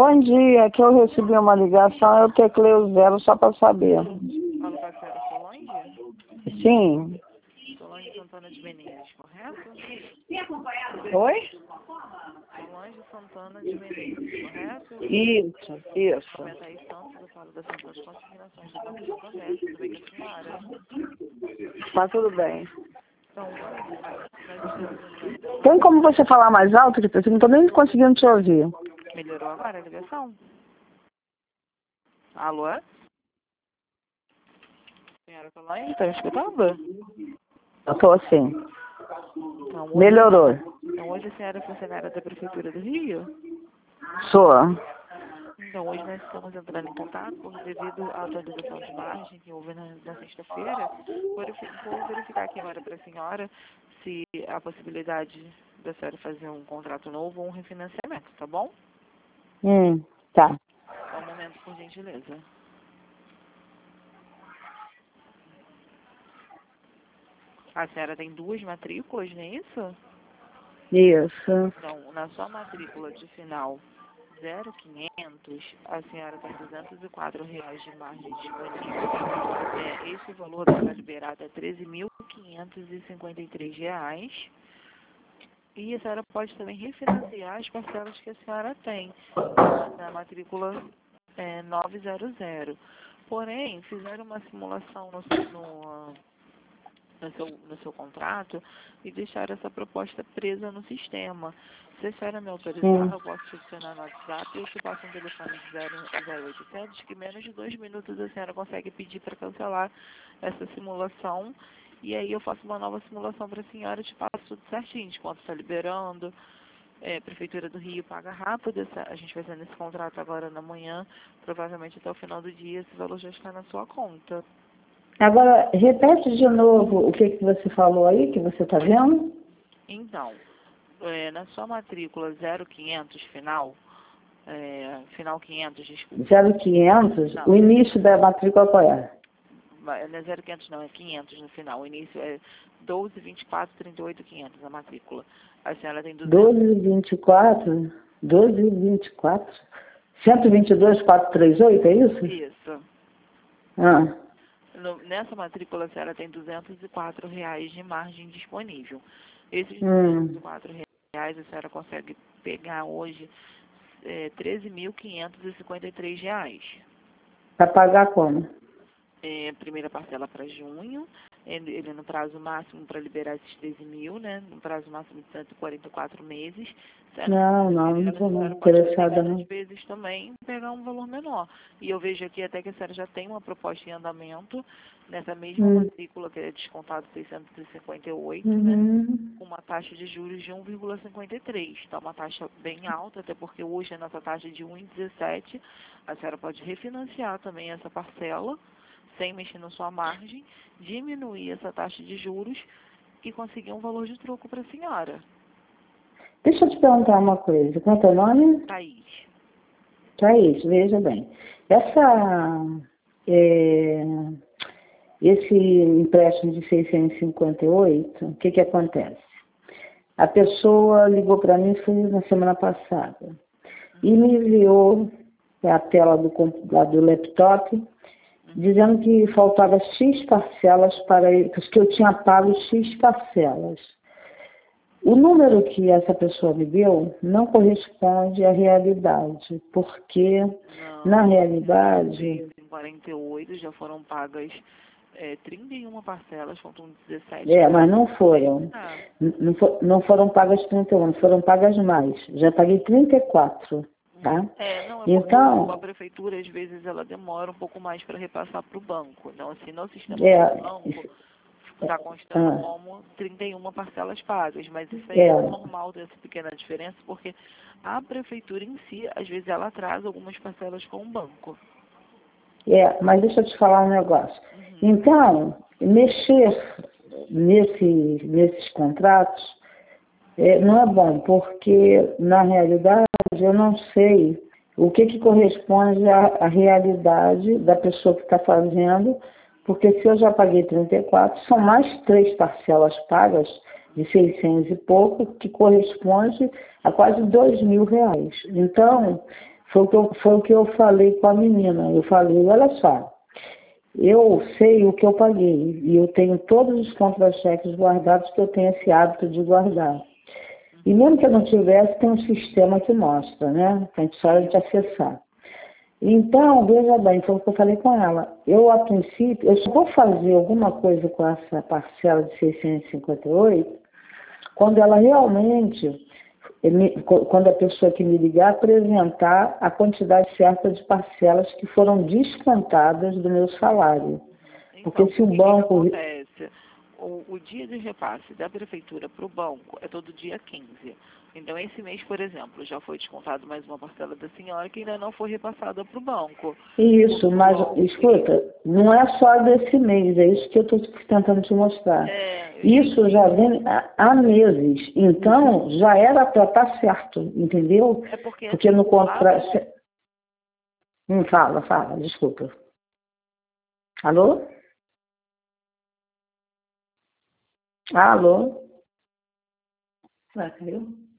Bom dia, aqui eu recebi uma ligação, eu teclei o 0 só para saber. Falo com a senhora Solange? Sim. Solange Santana de Menezes, correto? Oi? Solange Santana de Menezes, correto? Isso. Meu nome é Thaís Santos, eu falo da Central de Consignações do Banco Santander, tudo bem com a senhora? Tá tudo bem. Então, hoje, nós estamos entrando em Tem contato. como você falar mais alto, que eu não tô nem conseguindo te ouvir. Melhorou agora a ligação? Alô? Senhora Solange, tá me escutando? Eu tô assim. Então, Melhorou. hoje a senhora é funcionária da Prefeitura do Rio? Sou. Então, hoje nós estamos entrando em contato devido à atualização de margem que houve na sexta-feira. Vou verificar aqui agora para a senhora se há possibilidade da senhora fazer um contrato novo ou um refinanciamento, tá bom? Tá. Só um momento, por gentileza. A senhora tem 2 matrículas, não é isso? Isso. Então, na sua matrícula de final 0,500, a senhora tem R$ 204 de margem disponível. Esse valor da sua liberada é R$ 13.553. E a senhora pode também refinanciar as parcelas que a senhora tem na matrícula 900. Porém, fizeram uma simulação no seu contrato e deixaram essa proposta presa no sistema. Se a senhora me autorizar, eu posso te adicionar no WhatsApp e eu te passo um telefone de 0800 que em menos de 2 minutos a senhora consegue pedir para cancelar essa simulação e aí eu faço uma nova simulação para a senhora e te passo tudo certinho, de quanto está liberando. Prefeitura do Rio paga rápido, a gente vai fazendo esse contrato agora na manhã, provavelmente até o final do dia esse valor já está na sua conta. Agora, repete de novo o que você falou aí, que você tá vendo? Então, na sua matrícula 0500 final 500, desculpa. 0500? Não, O início da matrícula qual é? não é 0500 não, é 500 no final. O início é 12, 24, 38, 500 a matrícula. A senhora tem 200. 1224? 1224? 122, 438, é isso? Isso. Ah. Nessa matrícula a senhora tem R$ 204 de margem disponível. Esses R$ 204 a senhora consegue pegar hoje R$ 13.553. Para pagar como? Primeira parcela para junho, ele no prazo máximo para liberar esses 13 mil, né? No prazo máximo de 144 meses. Não estou interessada não. Às vezes também pegar um valor menor. E eu vejo aqui até que a senhora já tem uma proposta em andamento nessa mesma matrícula que é descontado 658, né? Com uma taxa de juros de 1,53. Então, uma taxa bem alta, até porque hoje a nossa taxa é de 1,17. A senhora pode refinanciar também essa parcela sem mexer na sua margem, diminuir essa taxa de juros e conseguir um valor de troco para a senhora. Deixa eu te perguntar uma coisa. Qual é o teu nome? Thaís. Thaís, veja bem. Esse empréstimo de 658, o que acontece? A pessoa ligou para mim, foi na semana passada, e me enviou a tela do laptop, dizendo que faltava X parcelas para ele, que eu tinha pago X parcelas. O número que essa pessoa me deu não corresponde à realidade, porque na realidade... Em 48 já foram pagas 31 parcelas, faltam 17. Mas não foram. Não foram pagas 31, foram pagas mais. Já paguei 34. Tá? Então, a prefeitura, às vezes, ela demora um pouco mais para repassar para o banco. Então, assim, no sistema do banco, está constando como 31 parcelas pagas. Mas isso aí é normal dessa pequena diferença, porque a prefeitura em si, às vezes, ela atrasa algumas parcelas com o banco. Mas deixa eu te falar um negócio. Então, mexer nesses contratos não é bom, porque, na realidade, eu não sei o que corresponde à realidade da pessoa que está fazendo, porque se eu já paguei 34, são mais 3 parcelas pagas de 600 e pouco, que corresponde a quase R$ 2.000. Então, Foi o que eu falei com a menina. Eu falei, olha só, eu sei o que eu paguei e eu tenho todos os contra-cheques guardados, que eu tenho esse hábito de guardar. E mesmo que eu não tivesse, tem um sistema que mostra, né? Que a gente só hora de acessar. Então, veja bem, foi o que eu falei com ela. Eu, a princípio, eu só vou fazer alguma coisa com essa parcela de 658 quando ela realmente, quando a pessoa que me ligar apresentar a quantidade certa de parcelas que foram descontadas do meu salário. Então, Porque se o que banco... acontece? O dia de repasse da prefeitura para o banco é todo dia 15. Então, esse mês, por exemplo, já foi descontado mais uma parcela da senhora que ainda não foi repassada para o banco. Isso, mas escuta, não é só desse mês, é isso que eu estou tentando te mostrar. Isso já vem há meses, então já era para estar certo, entendeu? É porque no contrato... Fala, desculpa. Alô? Alô? Caiu?